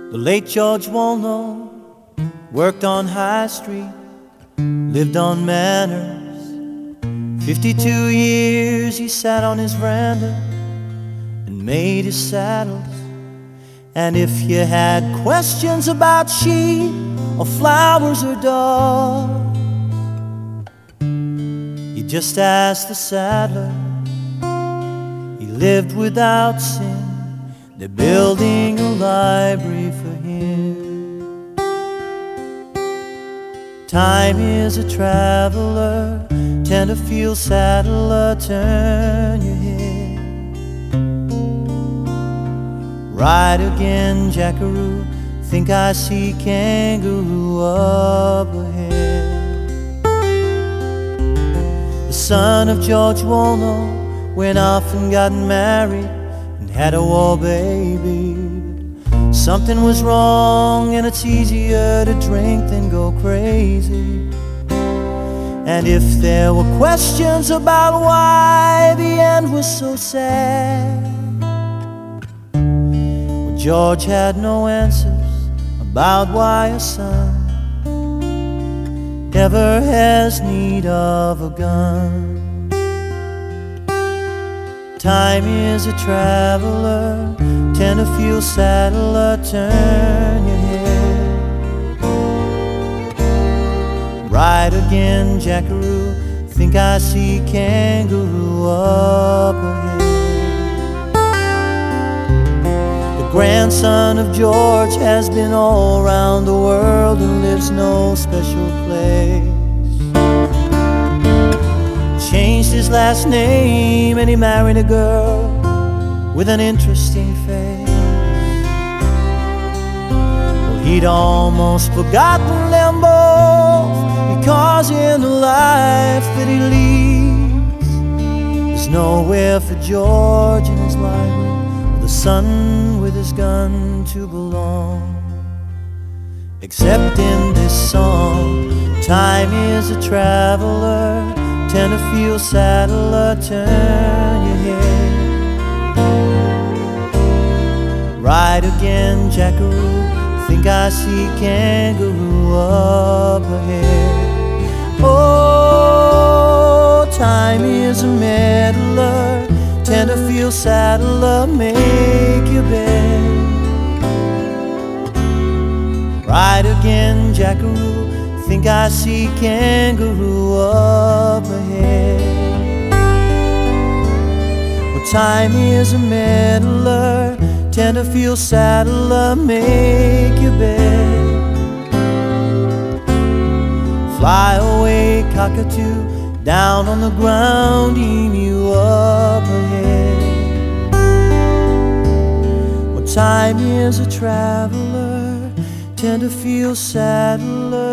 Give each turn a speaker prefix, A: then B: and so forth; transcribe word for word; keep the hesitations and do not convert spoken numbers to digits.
A: The late George Wolno worked on High Street, lived on Manners. Fifty-two years he sat on his veranda and made his saddles. And if you had questions about sheep or flowers or dogs, you just asked the saddler. He lived without sin. They're building a library for him. Time is a traveler, Tenterfield saddler, turn your head. Ride again, Jackaroo, think I see kangaroo up ahead. The son of George Wolno went off and got married, had a war baby. Something was wrong, and it's easier to drink than go crazy. And if there were questions about why the end was so sad, well, George had no answers about why a son ever has need of a gun. Time is a traveler, Tenterfield saddler, turn your head. Ride again, Jackaroo, think I see kangaroo up ahead. The grandson of George has been all around the world and lives no special place. Changed his last name and he married a girl with an interesting face. Well, he'd almost forgotten them both, because in the life that he leads, there's nowhere for George in his library or the son with his gun to belong. Except in this song, time is a traveler, Tenterfield saddler, turn your head. Ride again, Jackaroo, think I see kangaroo up ahead. Oh, time is a meddler, Tenterfield saddler, make your bed. Ride again, Jackaroo, think I see kangaroo up ahead. Well, time is a meddler, Tenterfield saddler, make your bed. Fly away, cockatoo, down on the ground, emu up ahead. Well, time is a traveler, Tenterfield saddler,